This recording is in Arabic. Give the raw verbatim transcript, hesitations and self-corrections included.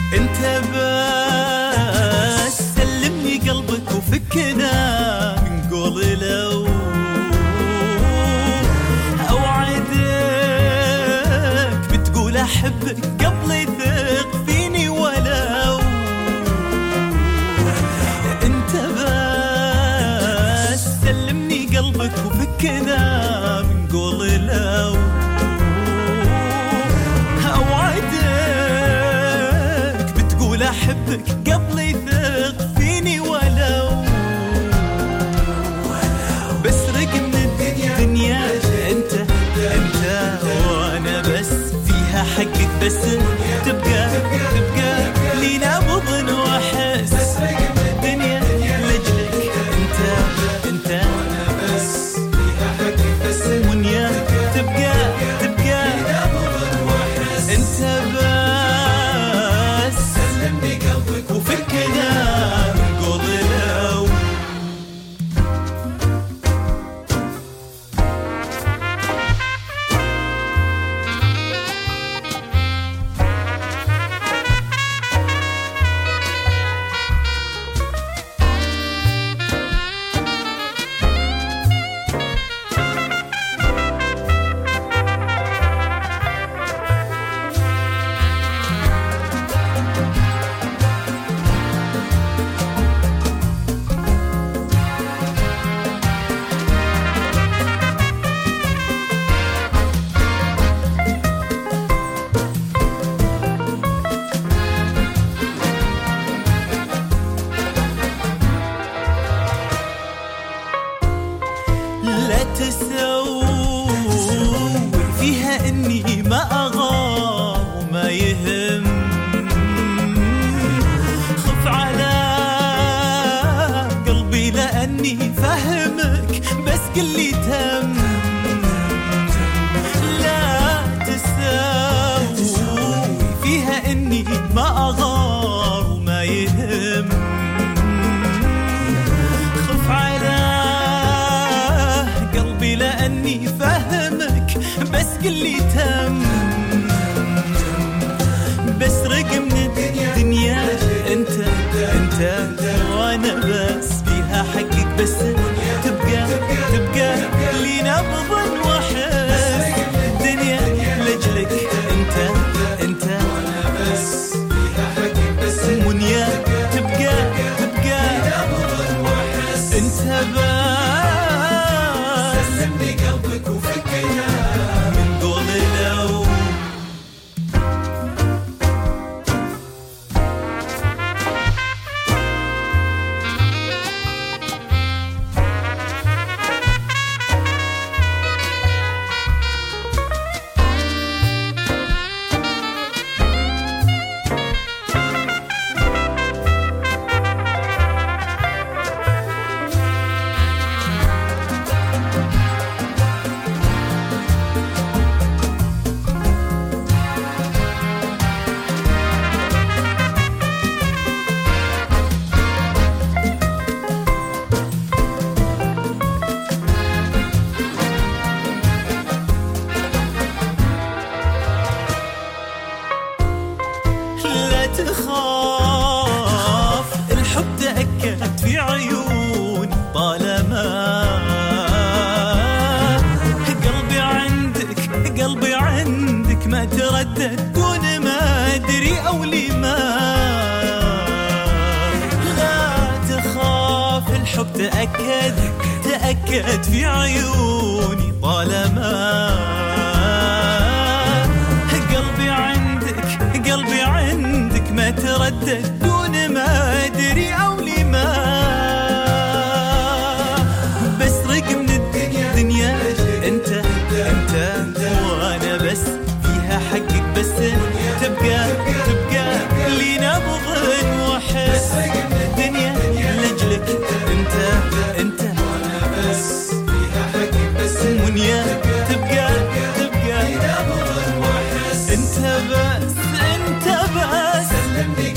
انت بس سلمني قلبك وفكنا من قول لو اوعدك بتقول احبك قبل يثق فيني ولو انت بس سلمني قلبك وفكنا من قول لو أحبك قبل يثق فيني ولو بس رقم الدنيا أنت أنت وأنا بس فيها حقك بس تبقى تبقى لي نبض وأحس الدنيا لجلك أنت أنت وأنا بس فيها حقك بس ونيا تبقى تبقى أنت بس وفكنا نقول لو لا تسوي فيها إني ما أغار وما يهم خف على قلبي لأني فهمك بس قلي تم لا تسوي فيها إني ما أغار وما يهم خف على لأني فهمك بس قلي تم بس رقم الدنيا أنت أنت وأنا بس فيها حقك بس تبقى تبقى لي نبض وأحس الدنيا لجلك أنت أنت وأنا بس فيها حقك بس ونيا تبقى تبقى أنت بس من قول لو تخاف الحب تأكد في عيون طالما قلبي عندك قلبي عندك ما تردد دون ما أدري أو لما لا تخاف الحب تأكد تأكد في عيوني طالما قلبي عندك قلبي عندك ما تردد دون ما أدري أو لما بس رقم الدنيا أنت أنت وأنا بس فيها حقك بس تبقى تبقى لي نبض وأحس الدنيا لجلك أنت أنت وأنا بس فيها حقك بس ونيا تبقى تبقى لي نبض وأحس أنت بس أنت بس